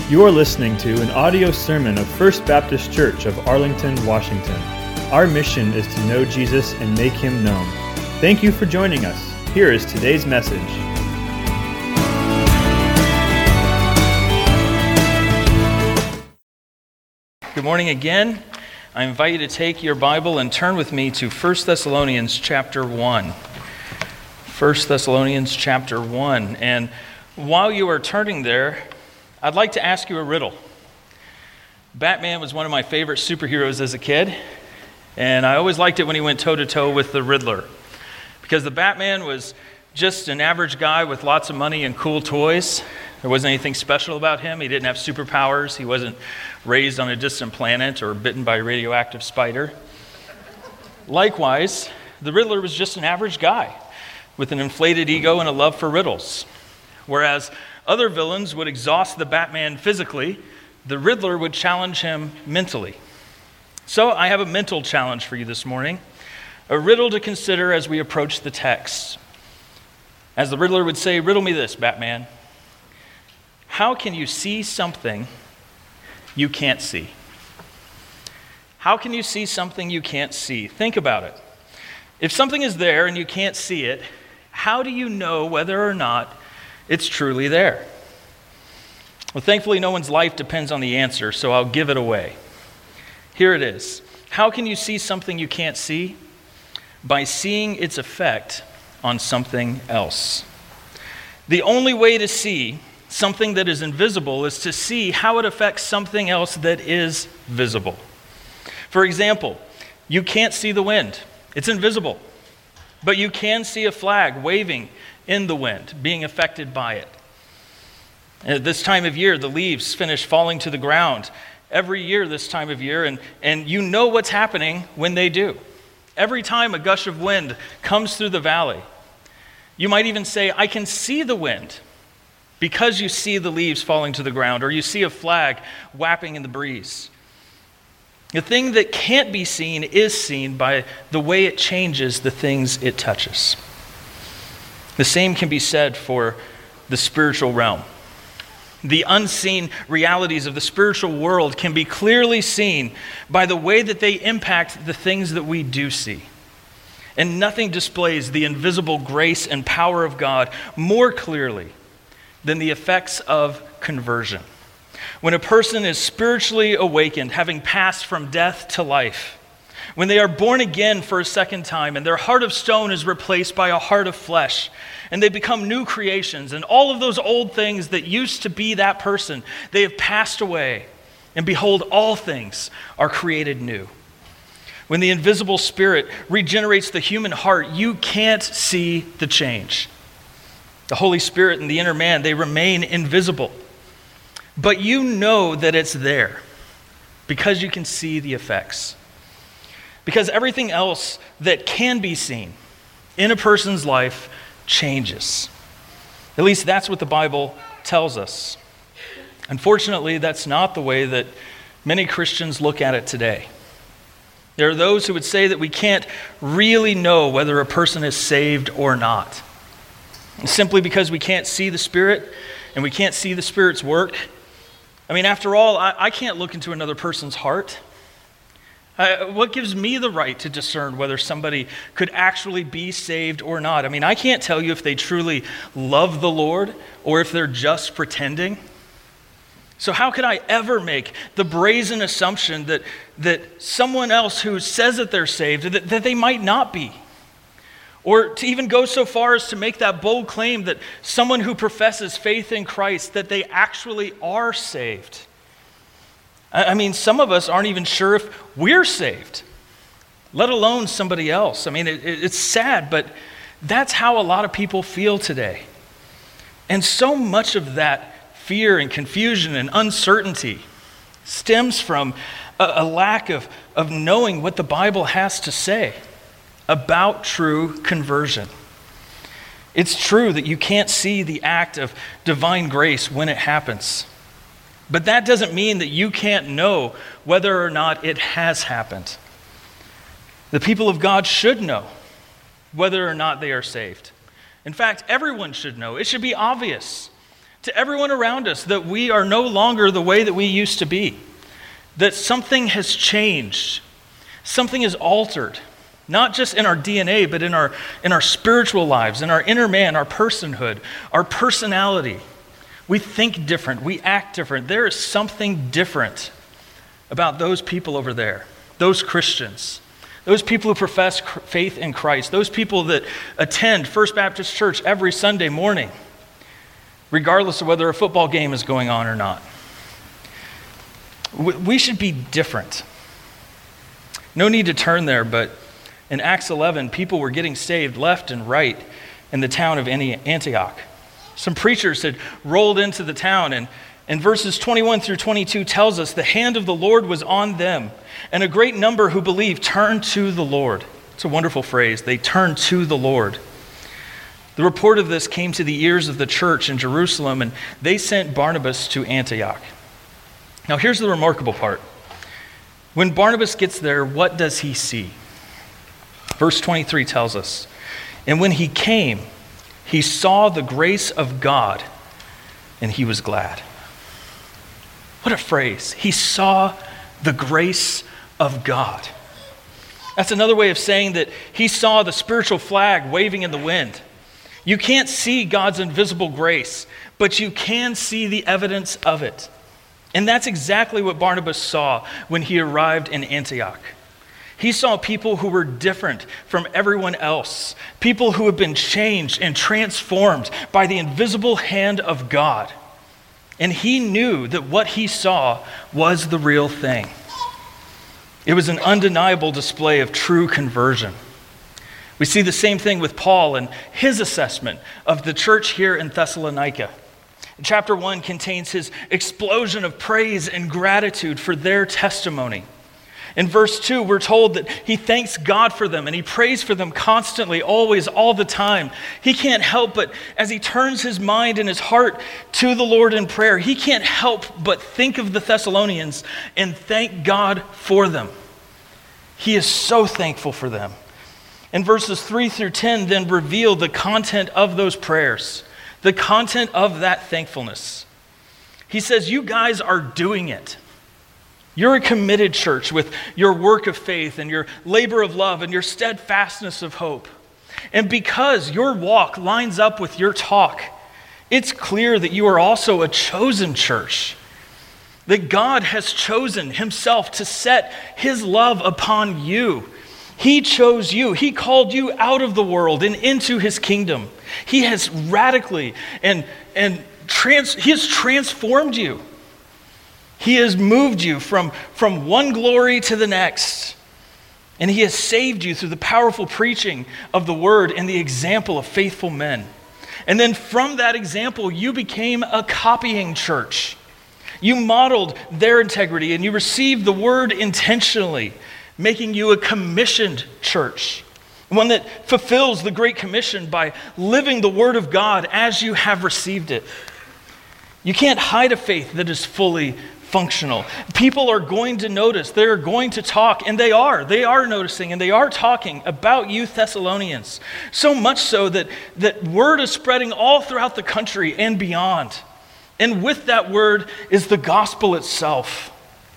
You are listening to an audio sermon of First Baptist Church of Arlington, Washington. Our mission is to know Jesus and make him known. Thank you for joining us. Here is today's message. Good morning again. I invite you to take your Bible and turn with me to 1 Thessalonians chapter 1. 1 Thessalonians chapter 1. And while you are turning there, I'd like to ask you a riddle. Batman was one of my favorite superheroes as a kid, and I always liked it when he went toe-to-toe with the Riddler, because the Batman was just an average guy with lots of money and cool toys. There wasn't anything special about him. He didn't have superpowers. He wasn't raised on a distant planet or bitten by a radioactive spider. Likewise, the Riddler was just an average guy with an inflated ego and a love for riddles. Whereas other villains would exhaust the Batman physically, the Riddler would challenge him mentally. So I have a mental challenge for you this morning, a riddle to consider as we approach the text. As the Riddler would say, "Riddle me this, Batman. How can you see something you can't see?" How can you see something you can't see? Think about it. If something is there and you can't see it, how do you know whether or not it's truly there? Well, thankfully, no one's life depends on the answer, so I'll give it away. Here it is. How can you see something you can't see? By seeing its effect on something else. The only way to see something that is invisible is to see how it affects something else that is visible. For example, you can't see the wind. It's invisible. But you can see a flag waving in the wind, being affected by it. At this time of year, the leaves finish falling to the ground every year this time of year, and you know what's happening when they do. Every time a gush of wind comes through the valley, you might even say, "I can see the wind," because you see the leaves falling to the ground, or you see a flag whapping in the breeze. The thing that can't be seen is seen by the way it changes the things it touches. The same can be said for the spiritual realm. The unseen realities of the spiritual world can be clearly seen by the way that they impact the things that we do see. And nothing displays the invisible grace and power of God more clearly than the effects of conversion. When a person is spiritually awakened, having passed from death to life, when they are born again for a second time and their heart of stone is replaced by a heart of flesh, and they become new creations, and all of those old things that used to be that person, they have passed away, and behold, all things are created new. When the invisible spirit regenerates the human heart, you can't see the change. The Holy Spirit and the inner man, they remain invisible. But you know that it's there because you can see the effects. Because everything else that can be seen in a person's life changes. At least that's what the Bible tells us. Unfortunately, that's not the way that many Christians look at it today. There are those who would say that we can't really know whether a person is saved or not, simply because we can't see the Spirit and we can't see the Spirit's work. I mean, after all, I can't look into another person's heart. What gives me the right to discern whether somebody could actually be saved or not? I mean, I can't tell you if they truly love the Lord or if they're just pretending. So how could I ever make the brazen assumption that someone else who says that they're saved, that they might not be? Or to even go so far as to make that bold claim that someone who professes faith in Christ, that they actually are saved? I mean, some of us aren't even sure if we're saved, let alone somebody else. I mean, it's sad, but that's how a lot of people feel today. And so much of that fear and confusion and uncertainty stems from a lack of knowing what the Bible has to say about true conversion. It's true that you can't see the act of divine grace when it happens. But that doesn't mean that you can't know whether or not it has happened. The people of God should know whether or not they are saved. In fact, everyone should know. It should be obvious to everyone around us that we are no longer the way that we used to be, that something has changed, something is altered, not just in our DNA, but in our spiritual lives, in our inner man, our personhood, our personality. We think different, we act different. There is something different about those people over there, those Christians, those people who profess faith in Christ, those people that attend First Baptist Church every Sunday morning, regardless of whether a football game is going on or not. We should be different. No need to turn there, but in Acts 11, people were getting saved left and right in the town of Antioch. Some preachers had rolled into the town, and verses 21 through 22 tells us the hand of the Lord was on them, and a great number who believed turned to the Lord. It's a wonderful phrase. They turned to the Lord. The report of this came to the ears of the church in Jerusalem, and they sent Barnabas to Antioch. Now here's the remarkable part. When Barnabas gets there, what does he see? Verse 23 tells us, and when he came, he saw the grace of God, and he was glad. What a phrase. He saw the grace of God. That's another way of saying that he saw the spiritual flag waving in the wind. You can't see God's invisible grace, but you can see the evidence of it. And that's exactly what Barnabas saw when he arrived in Antioch. He saw people who were different from everyone else, people who had been changed and transformed by the invisible hand of God. And he knew that what he saw was the real thing. It was an undeniable display of true conversion. We see the same thing with Paul and his assessment of the church here in Thessalonica. Chapter 1 contains his explosion of praise and gratitude for their testimony. In verse 2, we're told that he thanks God for them and he prays for them constantly, always, all the time. He can't help but, as he turns his mind and his heart to the Lord in prayer, he can't help but think of the Thessalonians and thank God for them. He is so thankful for them. And verses 3 through 10 then reveal the content of those prayers, the content of that thankfulness. He says, you guys are doing it. You're a committed church with your work of faith and your labor of love and your steadfastness of hope. And because your walk lines up with your talk, it's clear that you are also a chosen church. That God has chosen himself to set his love upon you. He chose you. He called you out of the world and into his kingdom. He has radically he has transformed you. He has moved you from one glory to the next. And he has saved you through the powerful preaching of the word and the example of faithful men. And then from that example, you became a copying church. You modeled their integrity and you received the word intentionally, making you a commissioned church. One that fulfills the Great Commission by living the word of God as you have received it. You can't hide a faith that is fully functional. People are going to notice, they're going to talk, and they are noticing, and they are talking about you Thessalonians. So much so that word is spreading all throughout the country and beyond. And with that word is the gospel itself.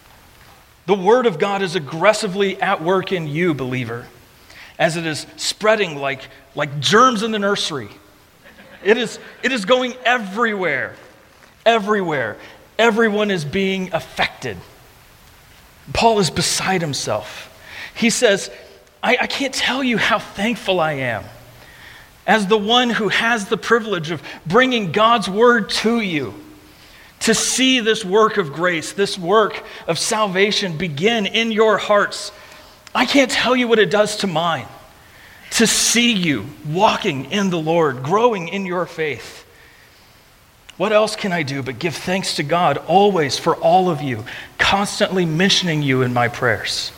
The word of God is aggressively at work in you, believer, as it is spreading like germs in the nursery. It is going everywhere. Everywhere. Everyone is being affected. Paul is beside himself. He says, I can't tell you how thankful I am as the one who has the privilege of bringing God's word to you, to see this work of grace, this work of salvation begin in your hearts. I can't tell you what it does to mine, to see you walking in the Lord, growing in your faith. What else can I do but give thanks to God always for all of you, constantly mentioning you in my prayers?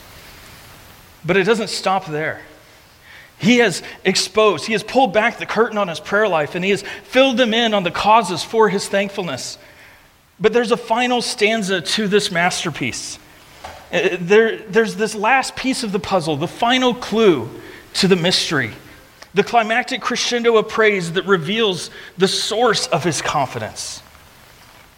But it doesn't stop there. He has pulled back the curtain on his prayer life, and he has filled them in on the causes for his thankfulness. But there's a final stanza to this masterpiece. There's this last piece of the puzzle, the final clue to the mystery. The climactic crescendo of praise that reveals the source of his confidence.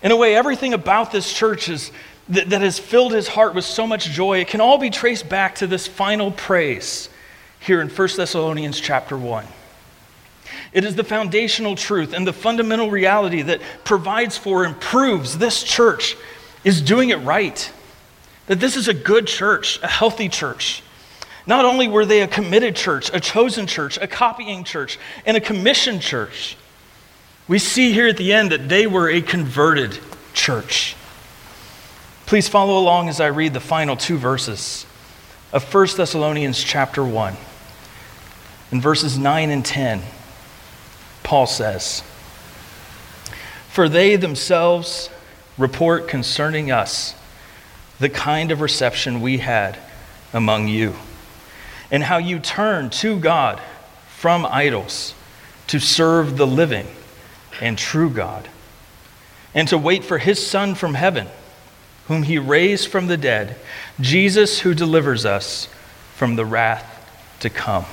In a way, everything about this church that has filled his heart with so much joy, it can all be traced back to this final praise here in 1 Thessalonians chapter 1. It is the foundational truth and the fundamental reality that provides for and proves this church is doing it right. That this is a good church, a healthy church. Not only were they a committed church, a chosen church, a copying church, and a commissioned church, we see here at the end that they were a converted church. Please follow along as I read the final 2 verses of 1 Thessalonians chapter 1. In verses 9 and 10, Paul says, "For they themselves report concerning us the kind of reception we had among you, and how you turned to God from idols to serve the living and true God, and to wait for his Son from heaven, whom he raised from the dead, Jesus, who delivers us from the wrath to come."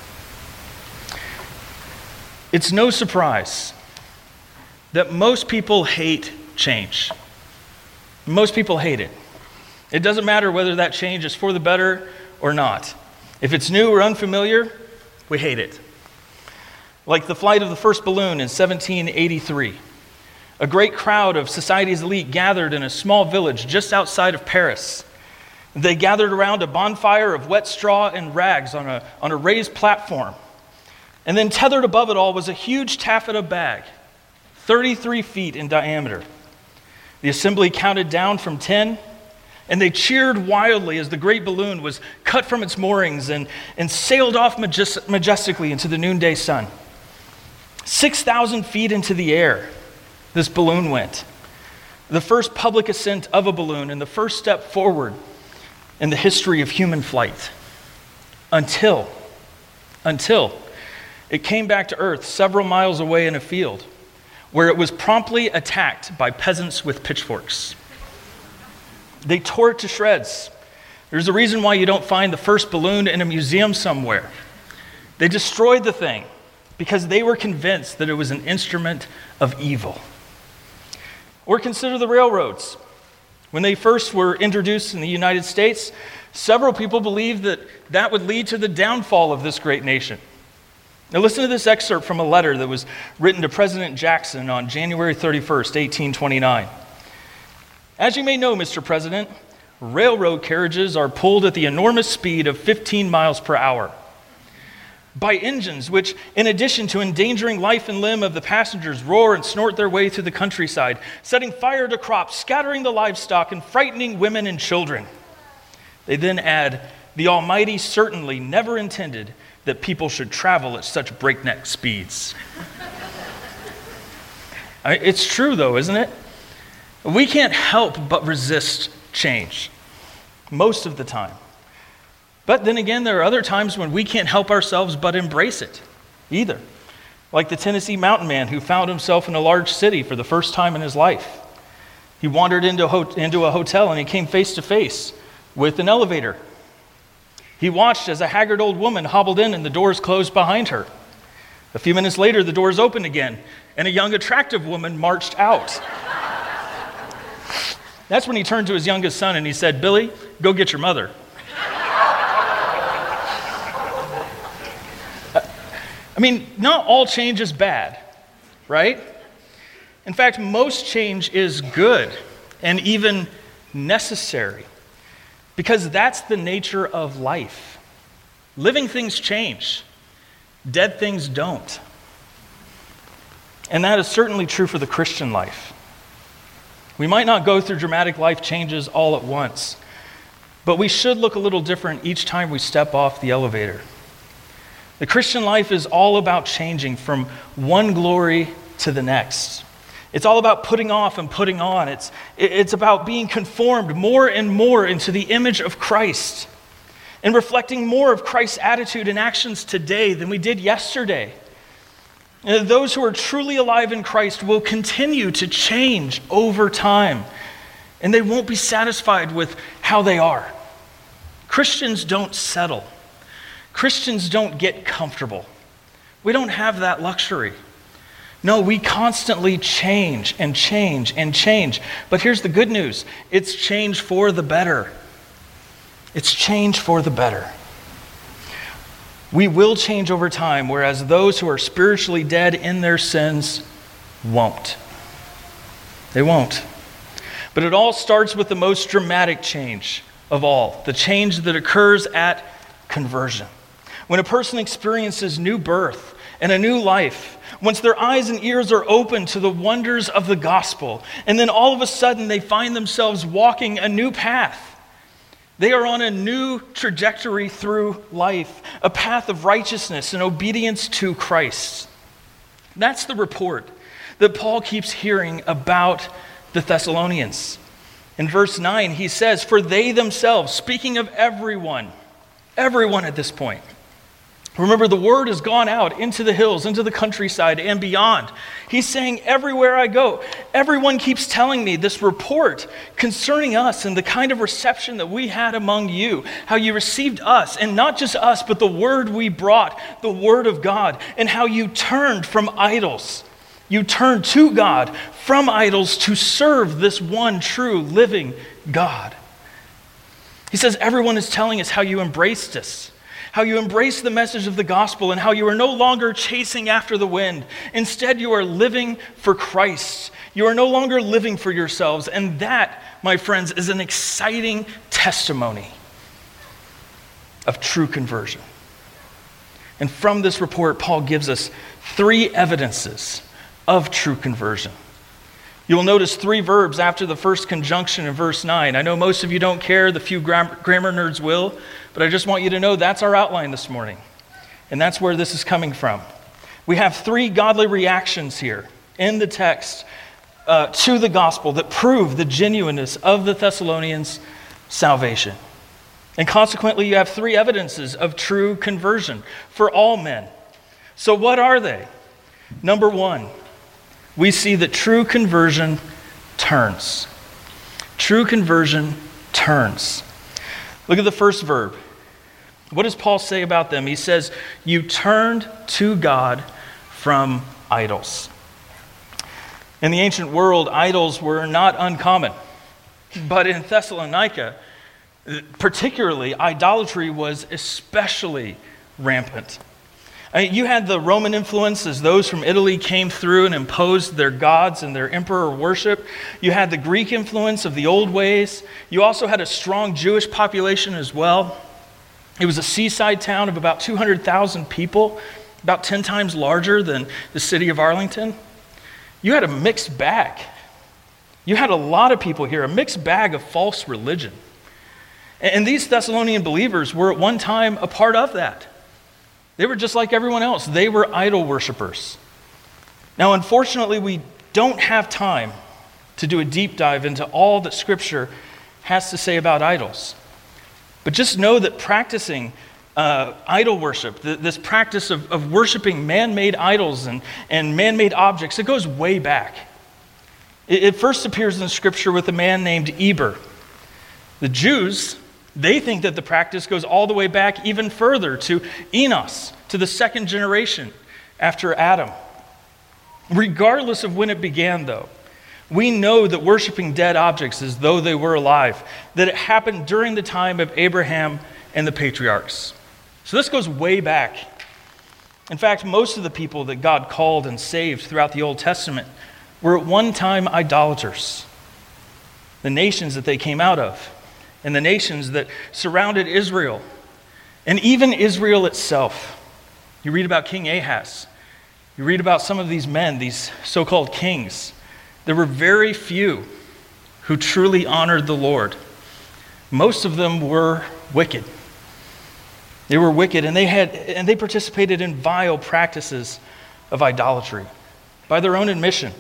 It's no surprise that most people hate change. Most people hate it. It doesn't matter whether that change is for the better or not. If it's new or unfamiliar, we hate it. Like the flight of the first balloon in 1783. A great crowd of society's elite gathered in a small village just outside of Paris. They gathered around a bonfire of wet straw and rags on a raised platform. And then tethered above it all was a huge taffeta bag, 33 feet in diameter. The assembly counted down from 10, and they cheered wildly as the great balloon was cut from its moorings and sailed off majestically into the noonday sun. 6,000 feet into the air, this balloon went. The first public ascent of a balloon and the first step forward in the history of human flight. Until it came back to Earth several miles away in a field, where it was promptly attacked by peasants with pitchforks. They tore it to shreds. There's a reason why you don't find the first balloon in a museum somewhere. They destroyed the thing because they were convinced that it was an instrument of evil. Or consider the railroads. When they first were introduced in the United States, several people believed that would lead to the downfall of this great nation. Now listen to this excerpt from a letter that was written to President Jackson on January 31st, 1829. "As you may know, Mr. President, railroad carriages are pulled at the enormous speed of 15 miles per hour by engines which, in addition to endangering life and limb of the passengers, roar and snort their way through the countryside, setting fire to crops, scattering the livestock, and frightening women and children." They then add, "The Almighty certainly never intended that people should travel at such breakneck speeds." It's true though, isn't it? We can't help but resist change most of the time. But then again, there are other times when we can't help ourselves but embrace it either. Like the Tennessee mountain man who found himself in a large city for the first time in his life. He wandered into a hotel and he came face to face with an elevator. He watched as a haggard old woman hobbled in and the doors closed behind her. A few minutes later, the doors opened again and a young, attractive woman marched out. That's when he turned to his youngest son and he said, "Billy, go get your mother." I mean, not all change is bad, right? In fact, most change is good and even necessary. Because that's the nature of life. Living things change. Dead things don't. And that is certainly true for the Christian life. We might not go through dramatic life changes all at once, but we should look a little different each time we step off the elevator. The Christian life is all about changing from one glory to the next. It's all about putting off and putting on. It's about being conformed more and more into the image of Christ and reflecting more of Christ's attitude and actions today than we did yesterday. And those who are truly alive in Christ will continue to change over time, and they won't be satisfied with how they are. Christians don't settle. Christians don't get comfortable. We don't have that luxury. No, we constantly change and change and change. But here's the good news. It's change for the better. It's change for the better. We will change over time, whereas those who are spiritually dead in their sins won't. They won't. But it all starts with the most dramatic change of all, the change that occurs at conversion. When a person experiences new birth and a new life, once their eyes and ears are open to the wonders of the gospel, and then all of a sudden they find themselves walking a new path. They are on a new trajectory through life, a path of righteousness and obedience to Christ. That's the report that Paul keeps hearing about the Thessalonians. In verse 9, he says, "For they themselves," speaking of everyone at this point. Remember, the word has gone out into the hills, into the countryside, and beyond. He's saying, everywhere I go, everyone keeps telling me this report concerning us and the kind of reception that we had among you, how you received us, and not just us, but the word we brought, the word of God, and how you turned from idols. You turned to God from idols to serve this one true living God. He says, everyone is telling us how you embraced us, how you embrace the message of the gospel, and how you are no longer chasing after the wind. Instead, you are living for Christ. You are no longer living for yourselves. And that, my friends, is an exciting testimony of true conversion. And from this report, Paul gives us 3 evidences of true conversion. You'll notice 3 verbs after the first conjunction in verse 9. I know most of you don't care, the few grammar nerds will, but I just want you to know that's our outline this morning. And that's where this is coming from. We have 3 godly reactions here in the text to the gospel that prove the genuineness of the Thessalonians' salvation. And consequently, you have 3 evidences of true conversion for all men. So what are they? Number 1, we see that true conversion turns. True conversion turns. Look at the first verb. What does Paul say about them? He says, you turned to God from idols. In the ancient world, idols were not uncommon. But in Thessalonica, particularly, idolatry was especially rampant. You had the Roman influence as those from Italy came through and imposed their gods and their emperor worship. You had the Greek influence of the old ways. You also had a strong Jewish population as well. It was a seaside town of about 200,000 people, about 10 times larger than the city of Arlington. You had a mixed bag. You had a lot of people here, a mixed bag of false religion. And these Thessalonian believers were at one time a part of that. They were just like everyone else. They were idol worshipers. Now, unfortunately, we don't have time to do a deep dive into all that Scripture has to say about idols. But just know that practicing idol worship, this practice of worshiping man-made idols and man-made objects, it goes way back. It first appears in Scripture with a man named Eber. The Jews, they think that the practice goes all the way back even further to Enos, to the second generation after Adam. Regardless of when it began, though, we know that worshiping dead objects as though they were alive, that it happened during the time of Abraham and the patriarchs. So this goes way back. In fact, most of the people that God called and saved throughout the Old Testament were at one time idolaters. The nations that they came out of, and the nations that surrounded Israel, and even Israel itself. You read about King Ahaz. You read about some of these men, these so-called kings. There were very few who truly honored the Lord. Most of them were wicked. They were wicked, and they participated in vile practices of idolatry. By their own admission,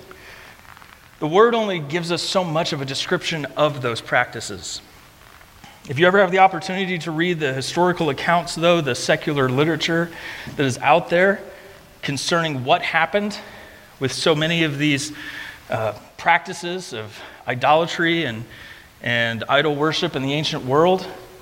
the Word only gives us so much of a description of those practices. If you ever have the opportunity to read the historical accounts, though, the secular literature that is out there concerning what happened with so many of these practices of idolatry and idol worship in the ancient world,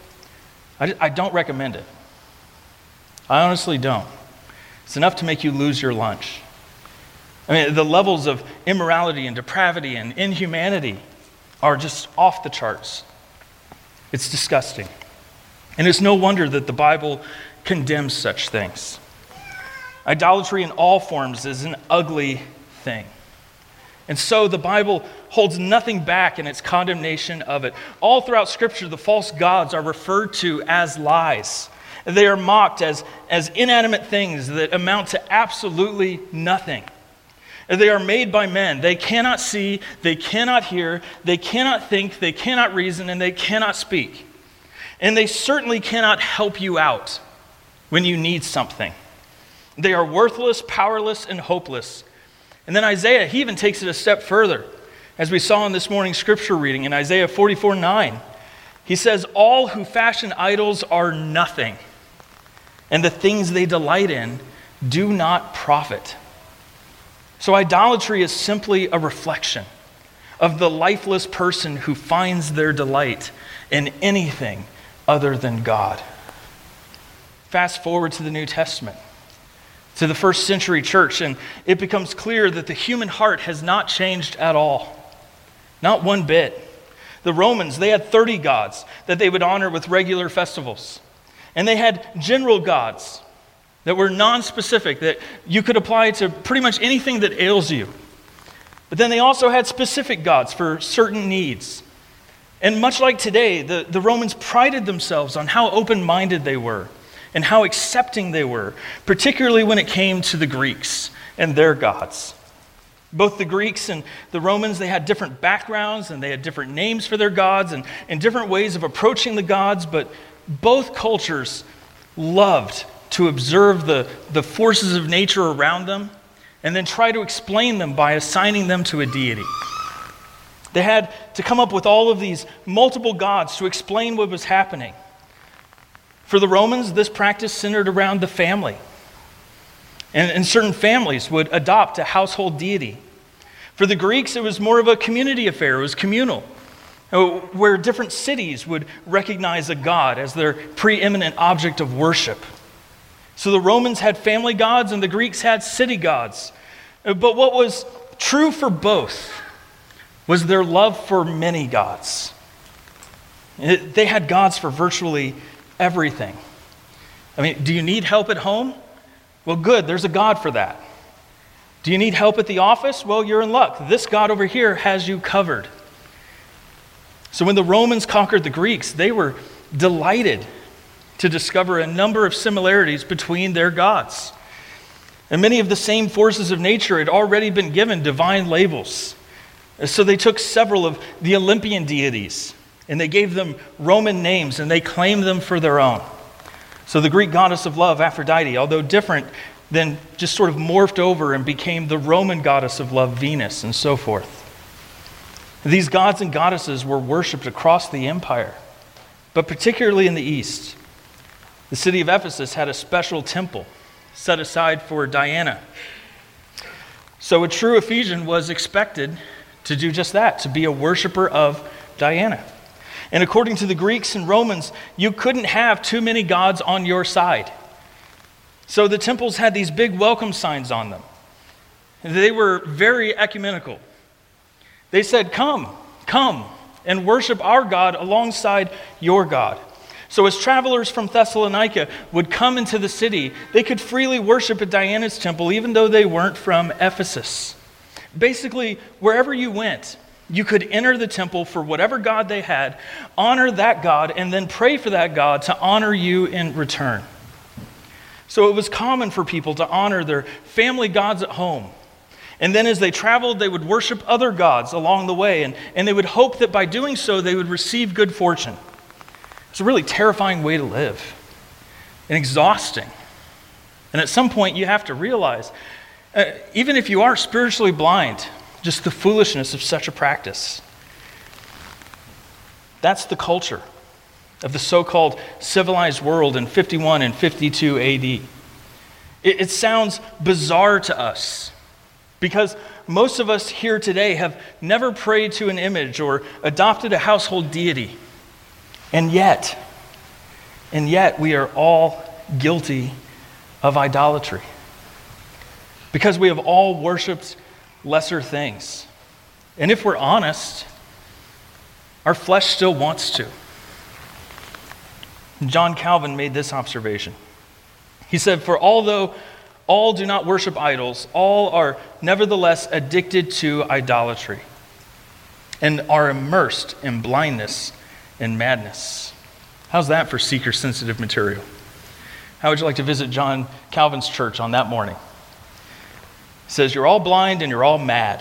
I don't recommend it. I honestly don't. It's enough to make you lose your lunch. I mean, the levels of immorality and depravity and inhumanity are just off the charts. It's disgusting. And it's no wonder that the Bible condemns such things. Idolatry in all forms is an ugly thing. And so the Bible holds nothing back in its condemnation of it. All throughout Scripture, the false gods are referred to as lies. They are mocked as inanimate things that amount to absolutely nothing. They are made by men. They cannot see, they cannot hear, they cannot think, they cannot reason, and they cannot speak. And they certainly cannot help you out when you need something. They are worthless, powerless, and hopeless. And then Isaiah, he even takes it a step further. As we saw in this morning's scripture reading in Isaiah 44:9, he says, "All who fashion idols are nothing, and the things they delight in do not profit." So idolatry is simply a reflection of the lifeless person who finds their delight in anything other than God. Fast forward to the New Testament, to the first century church, and it becomes clear that the human heart has not changed at all. Not one bit. The Romans, they had 30 gods that they would honor with regular festivals. And they had general gods that were non-specific, that you could apply to pretty much anything that ails you. But then they also had specific gods for certain needs. And much like today, the Romans prided themselves on how open-minded they were and how accepting they were, particularly when it came to the Greeks and their gods. Both the Greeks and the Romans, they had different backgrounds and they had different names for their gods and different ways of approaching the gods, but both cultures loved to observe the forces of nature around them and then try to explain them by assigning them to a deity. They had to come up with all of these multiple gods to explain what was happening. For the Romans, this practice centered around the family. And certain families would adopt a household deity. For the Greeks, it was more of a community affair. It was communal, where different cities would recognize a god as their preeminent object of worship. So the Romans had family gods and the Greeks had city gods. But what was true for both was their love for many gods. They had gods for virtually everything. I mean, do you need help at home? Well, good, there's a God for that. Do you need help at the office? Well, you're in luck. This God over here has you covered. So when the Romans conquered the Greeks, they were delighted to discover a number of similarities between their gods. And many of the same forces of nature had already been given divine labels. So they took several of the Olympian deities and they gave them Roman names and they claimed them for their own. So the Greek goddess of love, Aphrodite, although different, then just sort of morphed over and became the Roman goddess of love, Venus, and so forth. These gods and goddesses were worshipped across the empire, but particularly in the East. The city of Ephesus had a special temple set aside for Diana. So a true Ephesian was expected to do just that, to be a worshiper of Diana. And according to the Greeks and Romans, you couldn't have too many gods on your side. So the temples had these big welcome signs on them. They were very ecumenical. They said, come and worship our God alongside your God. So as travelers from Thessalonica would come into the city, they could freely worship at Diana's temple, even though they weren't from Ephesus. Basically, wherever you went, you could enter the temple for whatever god they had, honor that god, and then pray for that god to honor you in return. So it was common for people to honor their family gods at home. And then as they traveled, they would worship other gods along the way, and they would hope that by doing so, they would receive good fortune. It's a really terrifying way to live, and exhausting. And at some point, you have to realize, even if you are spiritually blind, just the foolishness of such a practice. That's the culture of the so-called civilized world in 51 and 52 AD. It sounds bizarre to us because most of us here today have never prayed to an image or adopted a household deity. And yet we are all guilty of idolatry. because we have all worshiped lesser things. And if we're honest, our flesh still wants to. John Calvin made this observation. He said, "For although all do not worship idols, all are nevertheless addicted to idolatry and are immersed in blindness and madness." How's that for seeker-sensitive material? How would you like to visit John Calvin's church on that morning? He says, "You're all blind and you're all mad."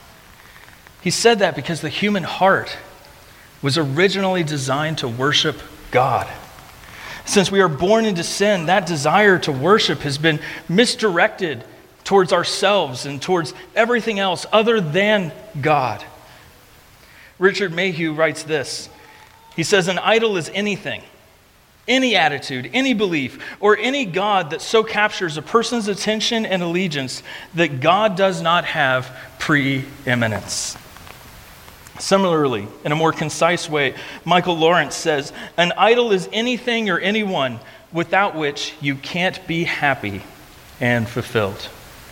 He said that because the human heart was originally designed to worship God. Since we are born into sin, that desire to worship has been misdirected towards ourselves and towards everything else other than God. Richard Mayhew writes this. He says, "An idol is anything, any attitude, any belief, or any God that so captures a person's attention and allegiance that God does not have preeminence." Similarly, in a more concise way, Michael Lawrence says, "An idol is anything or anyone without which you can't be happy and fulfilled."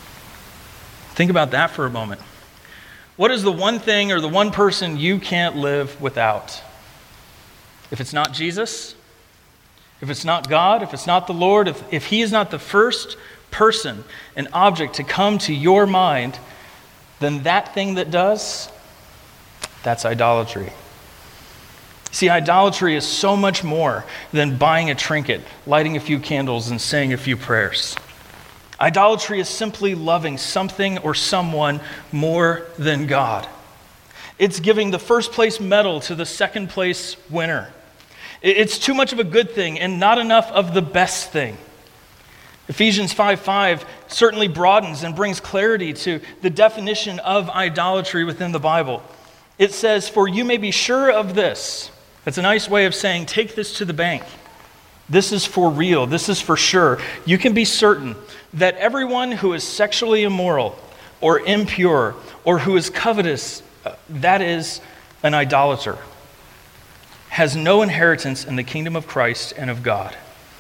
Think about that for a moment. What is the one thing or the one person you can't live without? If it's not Jesus, if it's not God, if it's not the Lord, if He is not the first person and object to come to your mind, then that thing that does, that's idolatry. See, idolatry is so much more than buying a trinket, lighting a few candles, and saying a few prayers. Idolatry is simply loving something or someone more than God. It's giving the first place medal to the second place winner. It's too much of a good thing and not enough of the best thing. Ephesians 5:5 certainly broadens and brings clarity to the definition of idolatry within the Bible. It says, "For you may be sure of this." That's a nice way of saying, take this to the bank. This is for real. This is for sure. You can be certain that everyone who is sexually immoral or impure or who is covetous, that is an idolater, has no inheritance in the kingdom of Christ and of God.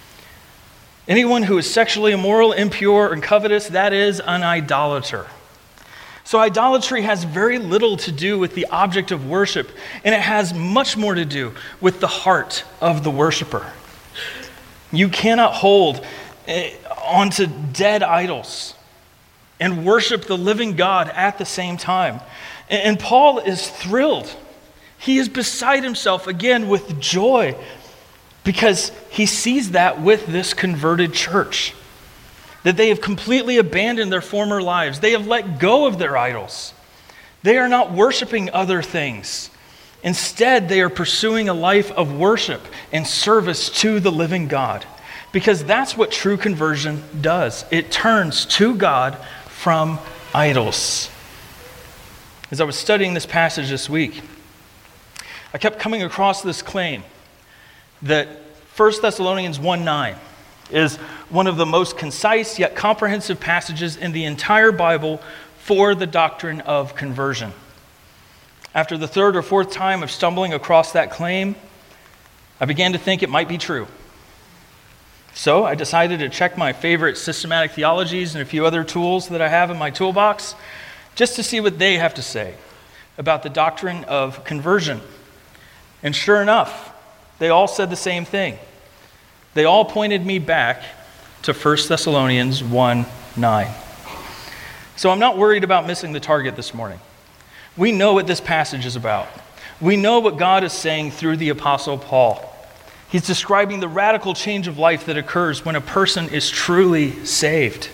Anyone who is sexually immoral, impure, and covetous, that is an idolater. So idolatry has very little to do with the object of worship, and it has much more to do with the heart of the worshiper. You cannot hold onto dead idols and worship the living God at the same time. And Paul is thrilled. He is beside himself again with joy because he sees that with this converted church. That they have completely abandoned their former lives. They have let go of their idols. They are not worshiping other things. Instead, they are pursuing a life of worship and service to the living God. Because that's what true conversion does. It turns to God from idols. As I was studying this passage this week, I kept coming across this claim that 1 Thessalonians 1:9 is one of the most concise yet comprehensive passages in the entire Bible for the doctrine of conversion. After the third or fourth time of stumbling across that claim, I began to think it might be true. So I decided to check my favorite systematic theologies and a few other tools that I have in my toolbox just to see what they have to say about the doctrine of conversion. And sure enough, they all said the same thing. They all pointed me back to 1 Thessalonians 1:9. So I'm not worried about missing the target this morning. We know what this passage is about. We know what God is saying through the Apostle Paul. He's describing the radical change of life that occurs when a person is truly saved.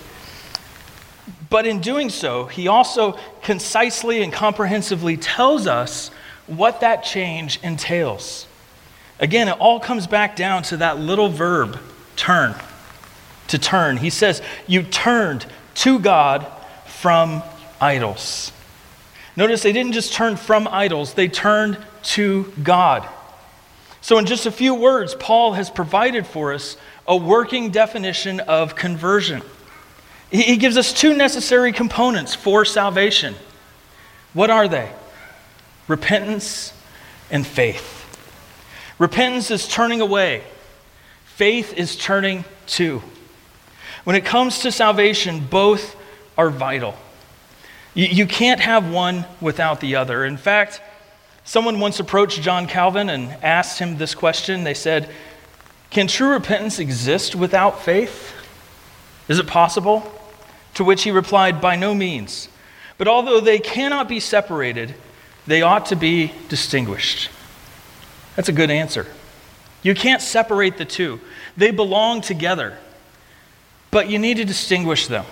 But in doing so, he also concisely and comprehensively tells us what that change entails. Again, it all comes back down to that little verb, turn. To turn. He says, you turned to God from idols. Notice they didn't just turn from idols, they turned to God. So in just a few words, Paul has provided for us a working definition of conversion. He gives us two necessary components for salvation. What are they? Repentance and faith. Repentance is turning away. Faith is turning to. When it comes to salvation, both are vital. You can't have one without the other. In fact, someone once approached John Calvin and asked him this question. They said, "Can true repentance exist without faith? Is it possible?" To which he replied, "By no means. But although they cannot be separated, they ought to be distinguished." That's a good answer. You can't separate the two. They belong together, but you need to distinguish them.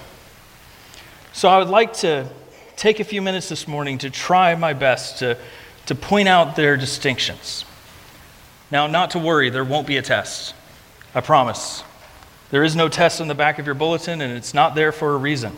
So I would like to take a few minutes this morning to try my best to point out their distinctions. Now, not to worry, there won't be a test. I promise. There is no test on the back of your bulletin, and it's not there for a reason.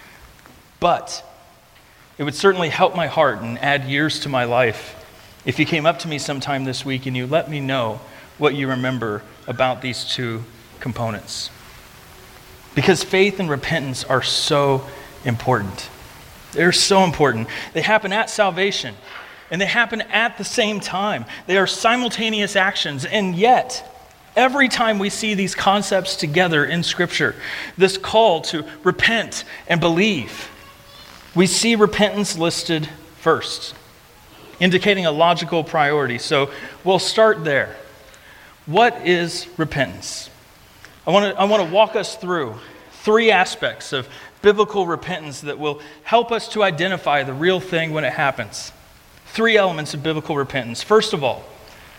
But it would certainly help my heart and add years to my life if you came up to me sometime this week and you let me know what you remember about these two components. Because faith and repentance are so important. They're so important. They happen at salvation, and they happen at the same time. They are simultaneous actions, and yet, every time we see these concepts together in Scripture, this call to repent and believe, we see repentance listed first, indicating a logical priority. So we'll start there. What is repentance? I want to walk us through three aspects of biblical repentance that will help us to identify the real thing when it happens. Three elements of biblical repentance. First of all,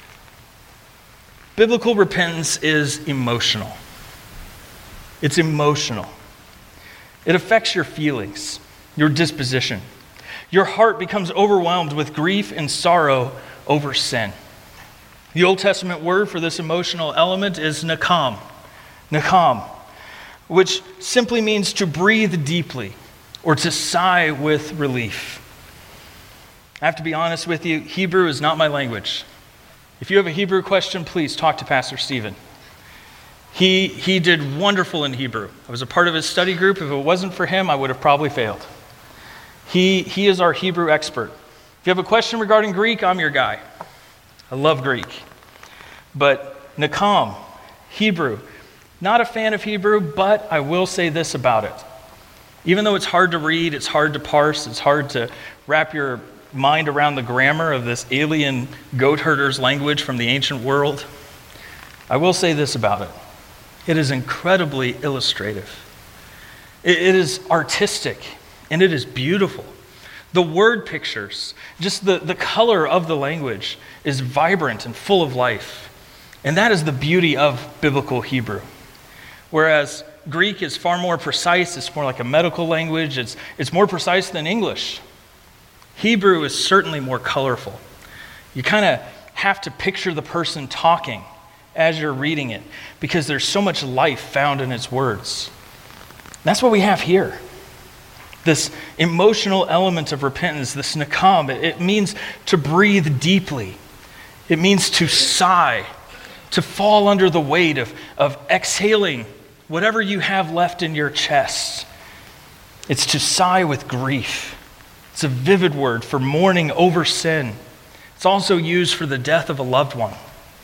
biblical repentance is emotional. It's emotional. It affects your feelings, your disposition. Your heart becomes overwhelmed with grief and sorrow over sin. The Old Testament word for this emotional element is nakam. Nakam, which simply means to breathe deeply or to sigh with relief. I have to be honest with you, Hebrew is not my language. If you have a Hebrew question, please talk to Pastor Stephen. He did wonderful in Hebrew. I was a part of his study group. If it wasn't for him, I would have probably failed. He is our Hebrew expert. If you have a question regarding Greek, I'm your guy. I love Greek. But nakam, Hebrew, not a fan of Hebrew, but I will say this about it. Even though it's hard to read, it's hard to parse, it's hard to wrap your mind around the grammar of this alien goat herder's language from the ancient world, I will say this about it. It is incredibly illustrative. It is artistic, and it is beautiful. The word pictures, just the color of the language is vibrant and full of life. And that is the beauty of biblical Hebrew. Whereas Greek is far more precise, it's more like a medical language, it's more precise than English. Hebrew is certainly more colorful. You kind of have to picture the person talking as you're reading it because there's so much life found in its words. That's what we have here. This emotional element of repentance, this nakam, it means to breathe deeply. It means to sigh, to fall under the weight of exhaling whatever you have left in your chest. It's to sigh with grief. It's a vivid word for mourning over sin. It's also used for the death of a loved one.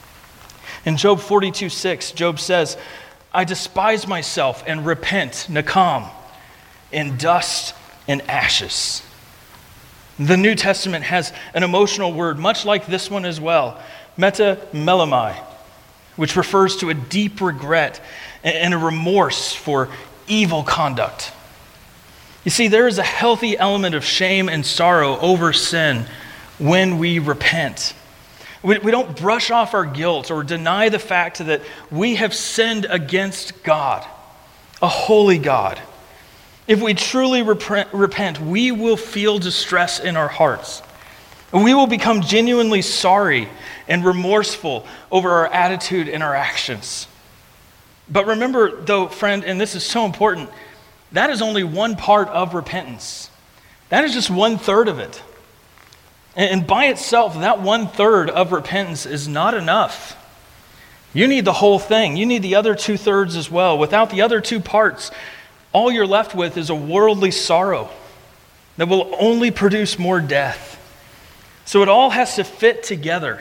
In Job 42:6, Job says, "I despise myself and repent, nakam, in dust and ashes." The New Testament has an emotional word, much like this one as well, metamelemai, which refers to a deep regret and a remorse for evil conduct. You see, there is a healthy element of shame and sorrow over sin when we repent. We don't brush off our guilt or deny the fact that we have sinned against God, a holy God. If we truly repent, we will feel distress in our hearts. We will become genuinely sorry and remorseful over our attitude and our actions. But remember, though, friend, and this is so important, that is only one part of repentance. That is just 1/3 of it. And by itself, that 1/3 of repentance is not enough. You need the whole thing. You need the other 2/3 as well. Without the other two parts, all you're left with is a worldly sorrow that will only produce more death. So it all has to fit together.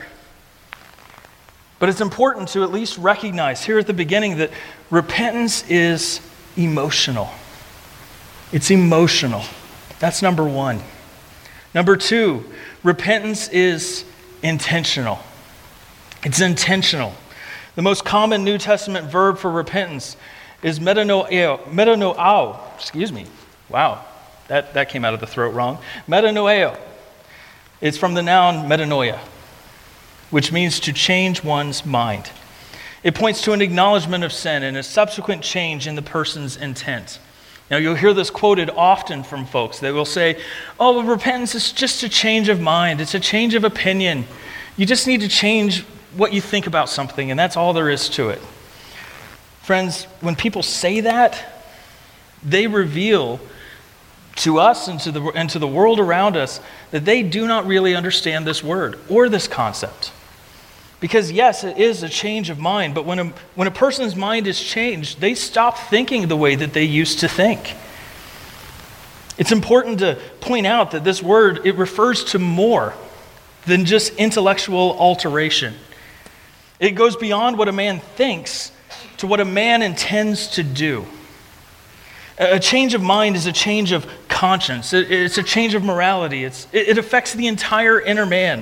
But it's important to at least recognize here at the beginning that repentance is emotional. It's emotional. That's number one. Number two, repentance is intentional. It's intentional. The most common New Testament verb for repentance is metanoeo. Wow, that came out of the throat wrong. Metanoeo. It's from the noun metanoia, which means to change one's mind. It points to an acknowledgement of sin and a subsequent change in the person's intent. Now, you'll hear this quoted often from folks. They will say, oh, well, repentance is just a change of mind. It's a change of opinion. You just need to change what you think about something, and that's all there is to it. Friends, when people say that, they reveal to us and to the world around us that they do not really understand this word or this concept. Because yes, it is a change of mind, but when a person's mind is changed, they stop thinking the way that they used to think. It's important to point out that this word, it refers to more than just intellectual alteration. It goes beyond what a man thinks to what a man intends to do. A change of mind is a change of conscience. It's a change of morality. It affects the entire inner man.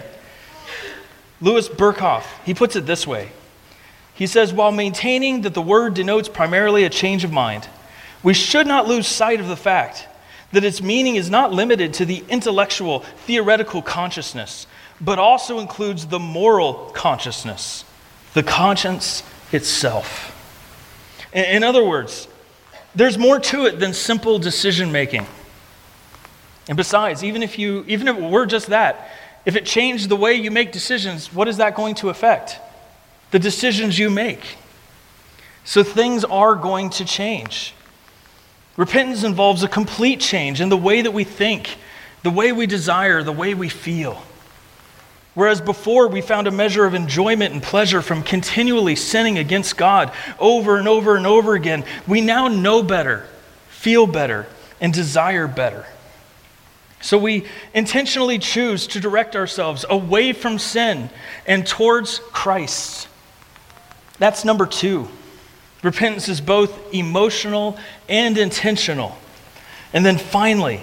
Louis Berkhoff, he puts it this way. He says, while maintaining that the word denotes primarily a change of mind, we should not lose sight of the fact that its meaning is not limited to the intellectual, theoretical consciousness, but also includes the moral consciousness, the conscience itself. In other words, there's more to it than simple decision making. And besides, even if it were just that, if it changed the way you make decisions, what is that going to affect? The decisions you make. So things are going to change. Repentance involves a complete change in the way that we think, the way we desire, the way we feel. Whereas before we found a measure of enjoyment and pleasure from continually sinning against God over and over and over again, we now know better, feel better, and desire better. So we intentionally choose to direct ourselves away from sin and towards Christ. That's number two. Repentance is both emotional and intentional. And then finally,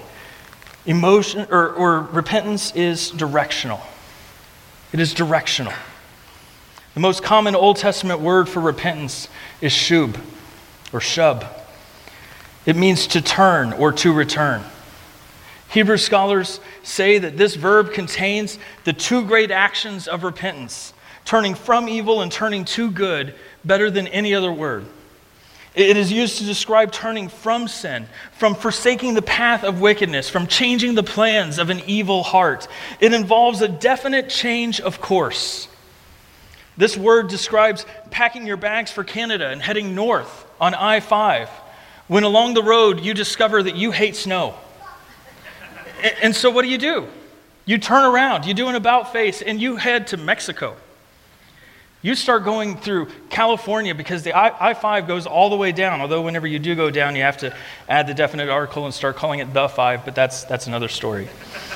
repentance is directional. It is directional. The most common Old Testament word for repentance is shub or shub. It means to turn or to return. Hebrew scholars say that this verb contains the two great actions of repentance, turning from evil and turning to good, better than any other word. It is used to describe turning from sin, from forsaking the path of wickedness, from changing the plans of an evil heart. It involves a definite change of course. This word describes packing your bags for Canada and heading north on I-5, when along the road you discover that you hate snow. And so what do? You turn around, you do an about face, and you head to Mexico. You start going through California because the I-5 goes all the way down, although whenever you do go down, you have to add the definite article and start calling it the 5, but that's another story.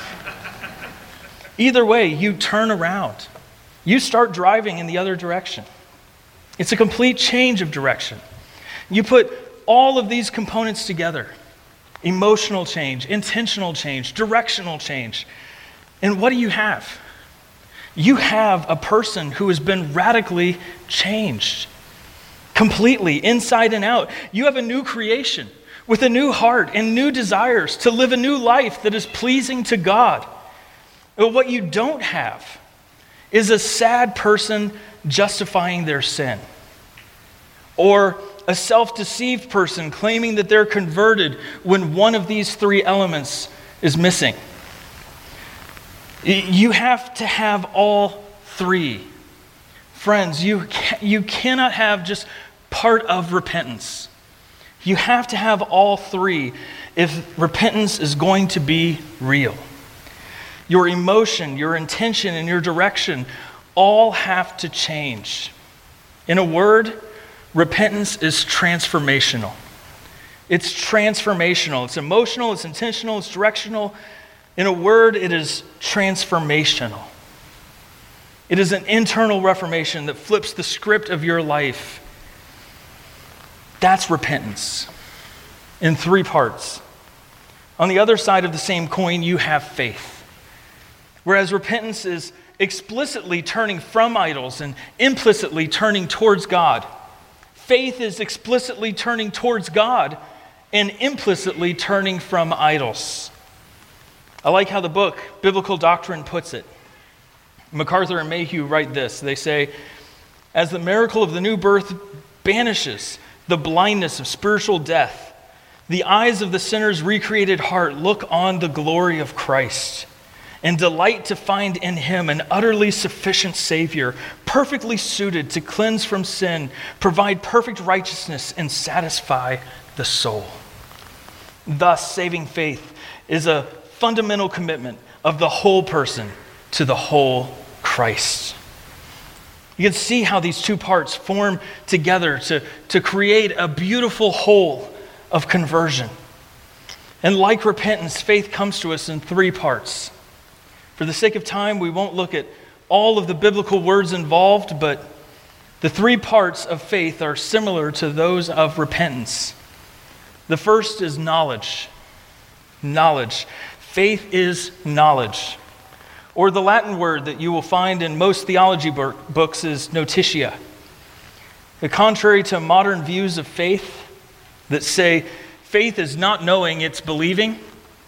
Either way, you turn around. You start driving in the other direction. It's a complete change of direction. You put all of these components together. Emotional change, intentional change, directional change. And what do you have? You have a person who has been radically changed, completely, inside and out. You have a new creation with a new heart and new desires to live a new life that is pleasing to God. But what you don't have is a sad person justifying their sin, or a self-deceived person claiming that they're converted when one of these three elements is missing. You have to have all three. Friends, you cannot have just part of repentance. You have to have all three if repentance is going to be real. Your emotion, your intention, and your direction all have to change. In a word, repentance is transformational. It's transformational. It's emotional, it's intentional, it's directional. In a word, it is transformational. It is an internal reformation that flips the script of your life. That's repentance in three parts. On the other side of the same coin, you have faith. Whereas repentance is explicitly turning from idols and implicitly turning towards God, faith is explicitly turning towards God and implicitly turning from idols. I like how the book Biblical Doctrine puts it. MacArthur and Mayhew write this. They say, as the miracle of the new birth banishes the blindness of spiritual death, the eyes of the sinner's recreated heart look on the glory of Christ and delight to find in him an utterly sufficient Savior, perfectly suited to cleanse from sin, provide perfect righteousness, and satisfy the soul. Thus, saving faith is a fundamental commitment of the whole person to the whole Christ. You can see how these two parts form together to create a beautiful whole of conversion. And like repentance, faith comes to us in three parts. For the sake of time, we won't look at all of the biblical words involved, but the three parts of faith are similar to those of repentance. The first is knowledge. Knowledge. Faith is knowledge. Or the Latin word that you will find in most theology books is notitia. Contrary to modern views of faith that say faith is not knowing, it's believing,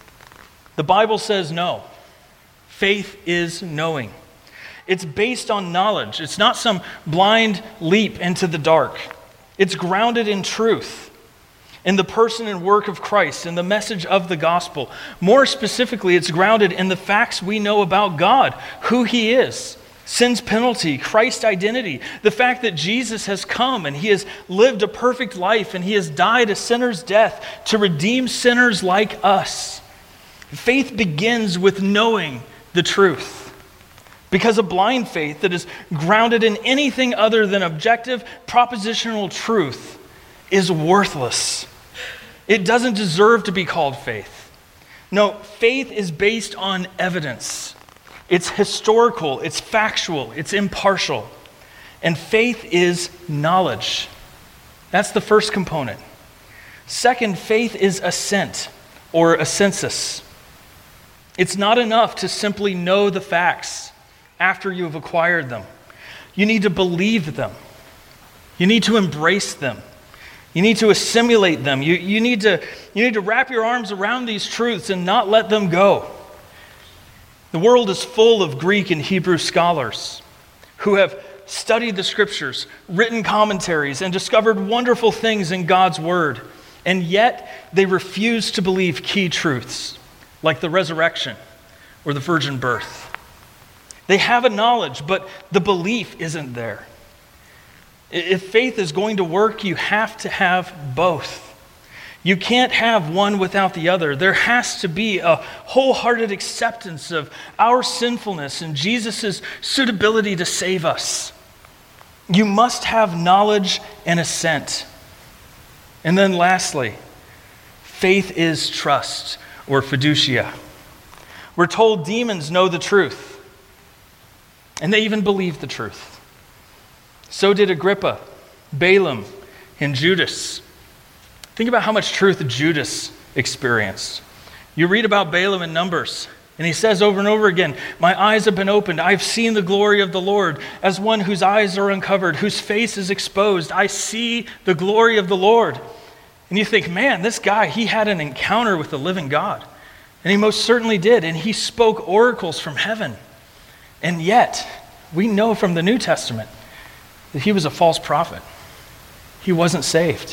the Bible says no. Faith is knowing. It's based on knowledge. It's not some blind leap into the dark. It's grounded in truth, in the person and work of Christ, in the message of the gospel. More specifically, it's grounded in the facts we know about God, who He is, sin's penalty, Christ's identity, the fact that Jesus has come and He has lived a perfect life and He has died a sinner's death to redeem sinners like us. Faith begins with knowing the truth, because a blind faith that is grounded in anything other than objective, propositional truth is worthless. It doesn't deserve to be called faith. No, faith is based on evidence. It's historical, it's factual, it's impartial. And faith is knowledge. That's the first component. Second, faith is assent or assensus. It's not enough to simply know the facts after you have acquired them. You need to believe them. You need to embrace them. You need to assimilate them. You need to wrap your arms around these truths and not let them go. The world is full of Greek and Hebrew scholars who have studied the scriptures, written commentaries, and discovered wonderful things in God's word. And yet they refuse to believe key truths like the resurrection or the virgin birth. They have a knowledge, but the belief isn't there. If faith is going to work, you have to have both. You can't have one without the other. There has to be a wholehearted acceptance of our sinfulness and Jesus' suitability to save us. You must have knowledge and assent. And then lastly, faith is trust or fiducia. We're told demons know the truth, and they even believe the truth. So did Agrippa, Balaam, and Judas. Think about how much truth Judas experienced. You read about Balaam in Numbers, and he says over and over again, "My eyes have been opened. I've seen the glory of the Lord as one whose eyes are uncovered, whose face is exposed. I see the glory of the Lord." And you think, man, this guy, he had an encounter with the living God. And he most certainly did. And he spoke oracles from heaven. And yet, we know from the New Testament that he was a false prophet. He wasn't saved.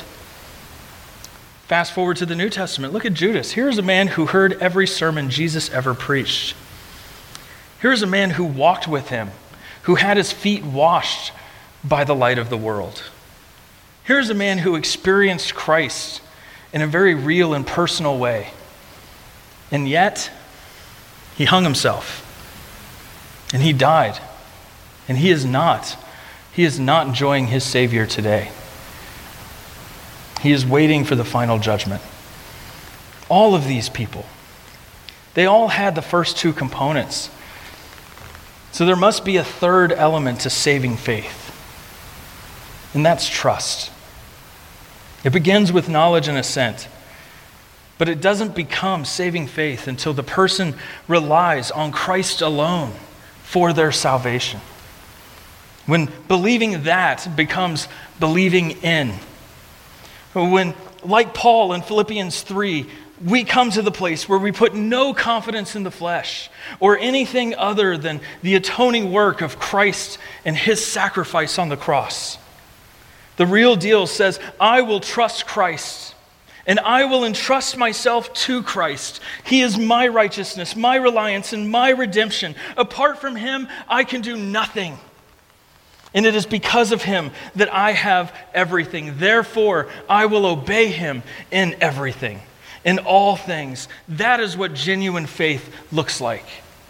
Fast forward to the New Testament. Look at Judas. Here's a man who heard every sermon Jesus ever preached. Here's a man who walked with him, who had his feet washed by the light of the world. Here's a man who experienced Christ in a very real and personal way. And yet, he hung himself. And he died. And he is not enjoying his Savior today. He is waiting for the final judgment. All of these people, they all had the first two components. So there must be a third element to saving faith. And that's trust. It begins with knowledge and assent. But it doesn't become saving faith until the person relies on Christ alone for their salvation. When believing that becomes believing in. When, like Paul in Philippians 3, we come to the place where we put no confidence in the flesh or anything other than the atoning work of Christ and his sacrifice on the cross. The real deal says, I will trust Christ and I will entrust myself to Christ. He is my righteousness, my reliance, and my redemption. Apart from him, I can do nothing. And it is because of him that I have everything. Therefore, I will obey him in everything, in all things. That is what genuine faith looks like.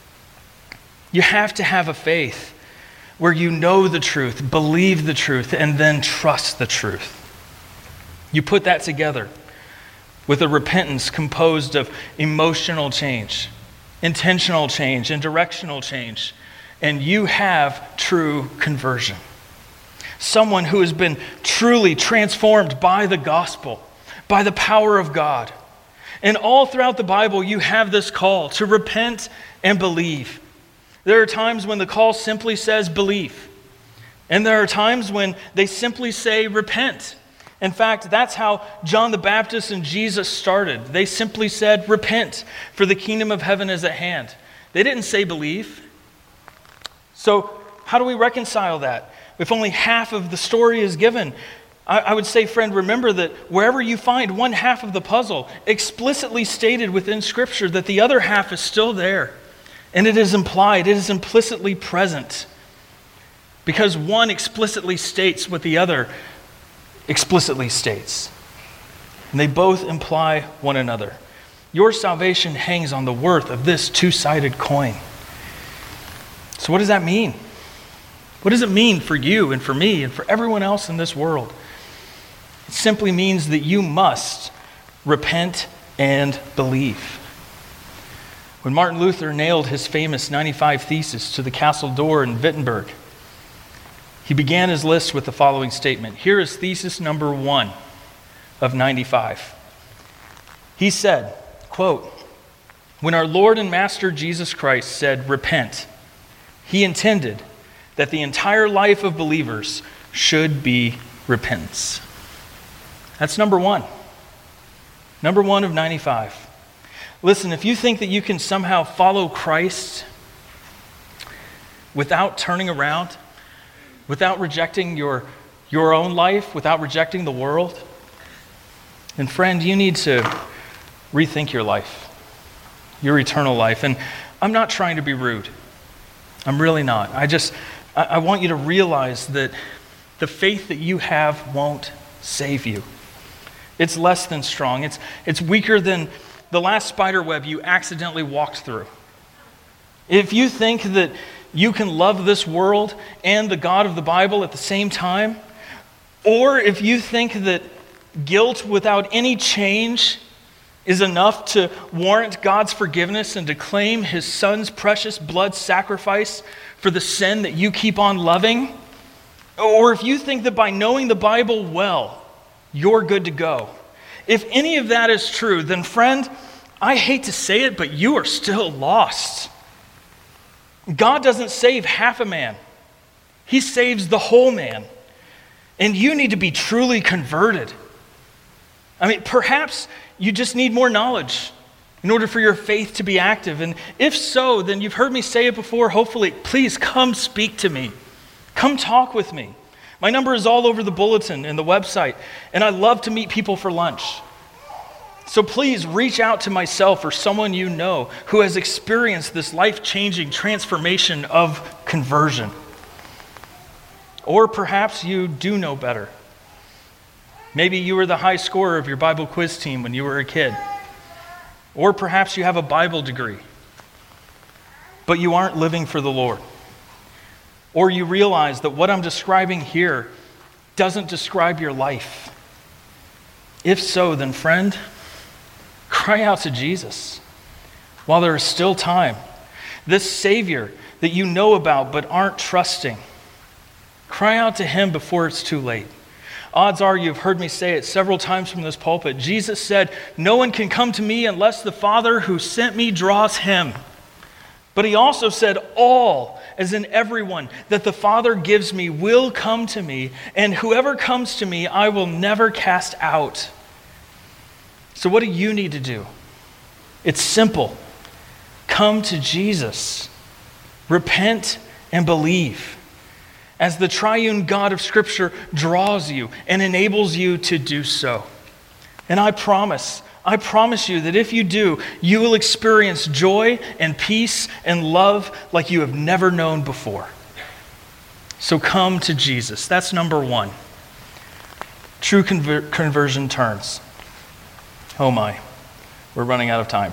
You have to have a faith where you know the truth, believe the truth, and then trust the truth. You put that together with a repentance composed of emotional change, intentional change, and directional change, and you have true conversion. Someone who has been truly transformed by the gospel, by the power of God. And all throughout the Bible, you have this call to repent and believe. There are times when the call simply says believe. And there are times when they simply say repent. In fact, that's how John the Baptist and Jesus started. They simply said repent, for the kingdom of heaven is at hand. They didn't say believe. So how do we reconcile that? If only half of the story is given, I would say, friend, remember that wherever you find one half of the puzzle explicitly stated within Scripture, that the other half is still there. And it is implied, it is implicitly present. Because one explicitly states what the other explicitly states. And they both imply one another. Your salvation hangs on the worth of this two-sided coin. So what does that mean? What does it mean for you and for me and for everyone else in this world? It simply means that you must repent and believe. When Martin Luther nailed his famous 95 Theses to the castle door in Wittenberg, he began his list with the following statement. Here is thesis number 1 of 95. He said, quote, "When our Lord and Master Jesus Christ said, 'Repent,' he intended that the entire life of believers should be repentance." That's number 1. Number 1 of 95. Listen, if you think that you can somehow follow Christ without turning around, without rejecting your own life, without rejecting the world, then friend, you need to rethink your life, your eternal life. And I'm not trying to be rude. I'm really not. I want you to realize that the faith that you have won't save you. It's less than strong. It's weaker than the last spider web you accidentally walked through. If you think that you can love this world and the God of the Bible at the same time, or if you think that guilt without any change is enough to warrant God's forgiveness and to claim his son's precious blood sacrifice for the sin that you keep on loving, or if you think that by knowing the Bible well, you're good to go. If any of that is true, then friend, I hate to say it, but you are still lost. God doesn't save half a man. He saves the whole man. And you need to be truly converted. I mean, perhaps you just need more knowledge in order for your faith to be active. And if so, then you've heard me say it before. Hopefully, please come speak to me. Come talk with me. My number is all over the bulletin and the website, and I love to meet people for lunch. So please reach out to myself or someone you know who has experienced this life-changing transformation of conversion. Or perhaps you do know better. Maybe you were the high scorer of your Bible quiz team when you were a kid. Or perhaps you have a Bible degree, but you aren't living for the Lord. Or you realize that what I'm describing here doesn't describe your life. If so, then friend, cry out to Jesus while there is still time. This Savior that you know about but aren't trusting, cry out to him before it's too late. Odds are you've heard me say it several times from this pulpit. Jesus said, "No one can come to me unless the Father who sent me draws him." But he also said, "All," as in everyone, "that the Father gives me will come to me, and whoever comes to me I will never cast out." So what do you need to do? It's simple. Come to Jesus. Repent and believe, as the triune God of Scripture draws you and enables you to do so. And I promise you that if you do, you will experience joy and peace and love like you have never known before. So come to Jesus. That's number one. True conversion turns. Oh my, we're running out of time.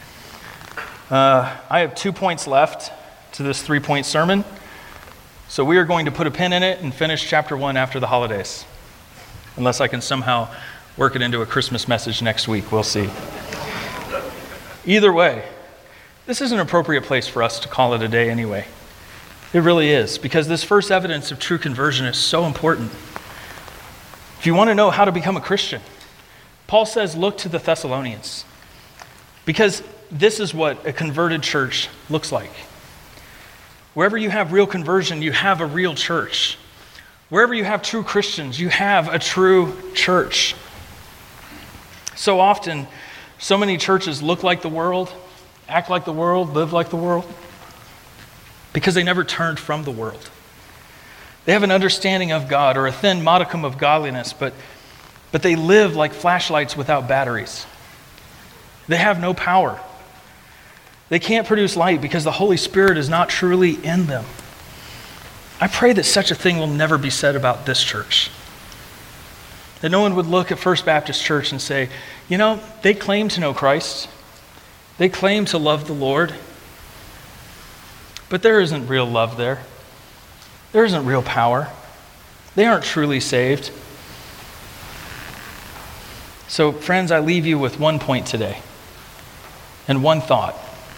I have 2 points left to this 3-point sermon. So we are going to put a pin in it and finish chapter 1 after the holidays. Unless I can somehow work it into a Christmas message next week. We'll see. Either way, this is an appropriate place for us to call it a day anyway. It really is, because this first evidence of true conversion is so important. If you want to know how to become a Christian, Paul says, look to the Thessalonians. Because this is what a converted church looks like. Wherever you have real conversion, you have a real church. Wherever you have true Christians, you have a true church. So often, so many churches look like the world, act like the world, live like the world, because they never turned from the world. They have an understanding of God or a thin modicum of godliness, but they live like flashlights without batteries. They have no power. They can't produce light because the Holy Spirit is not truly in them. I pray that such a thing will never be said about this church. That no one would look at First Baptist Church and say, you know, they claim to know Christ. They claim to love the Lord. But there isn't real love there. There isn't real power. They aren't truly saved. So, friends, I leave you with one point today and one thought.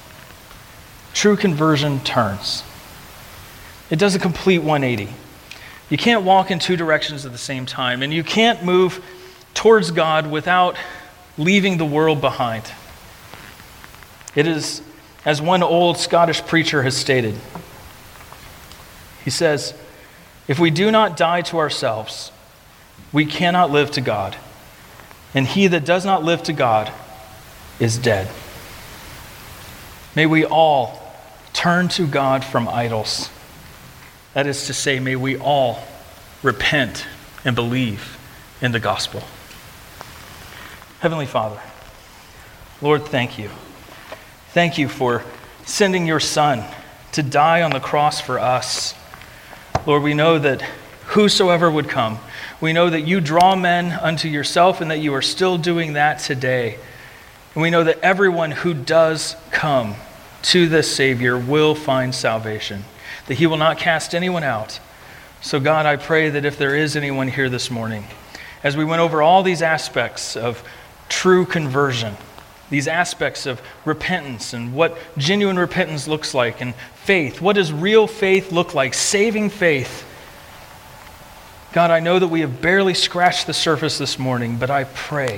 True conversion turns. It does a complete 180. You can't walk in two directions at the same time, and you can't move towards God without leaving the world behind. It is, as one old Scottish preacher has stated, he says, if we do not die to ourselves, we cannot live to God. And he that does not live to God is dead. May we all turn to God from idols. That is to say, may we all repent and believe in the gospel. Heavenly Father, Lord, thank you. Thank you for sending your Son to die on the cross for us. Lord, we know that whosoever would come, we know that you draw men unto yourself and that you are still doing that today. And we know that everyone who does come to this Savior will find salvation, that he will not cast anyone out. So God, I pray that if there is anyone here this morning, as we went over all these aspects of true conversion, these aspects of repentance and what genuine repentance looks like, and faith, what does real faith look like, saving faith. God, I know that we have barely scratched the surface this morning, but I pray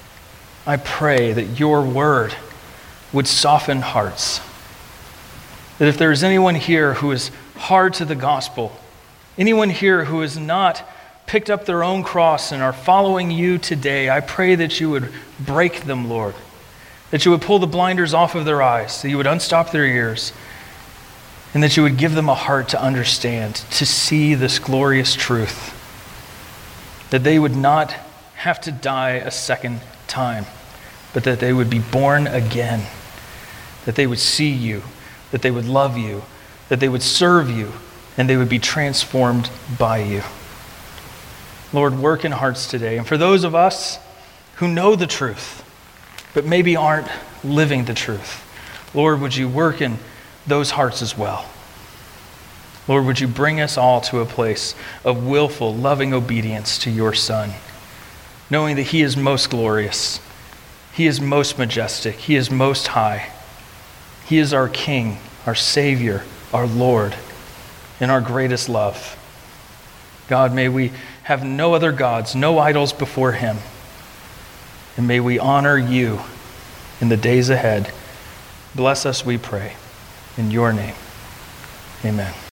that your word would soften hearts. That if there is anyone here who is hard to the gospel, anyone here who has not picked up their own cross and are following you today, I pray that you would break them, Lord. That you would pull the blinders off of their eyes, that you would unstop their ears, and that you would give them a heart to understand, to see this glorious truth. That they would not have to die a second time, but that they would be born again. That they would see you, that they would love you, that they would serve you, and they would be transformed by you. Lord, work in hearts today. And for those of us who know the truth, but maybe aren't living the truth, Lord, would you work in those hearts as well? Lord, would you bring us all to a place of willful, loving obedience to your Son, knowing that he is most glorious, he is most majestic, he is most high. He is our King, our Savior, our Lord, and our greatest love. God, may we have no other gods, no idols before him. And may we honor you in the days ahead. Bless us, we pray. In your name, amen.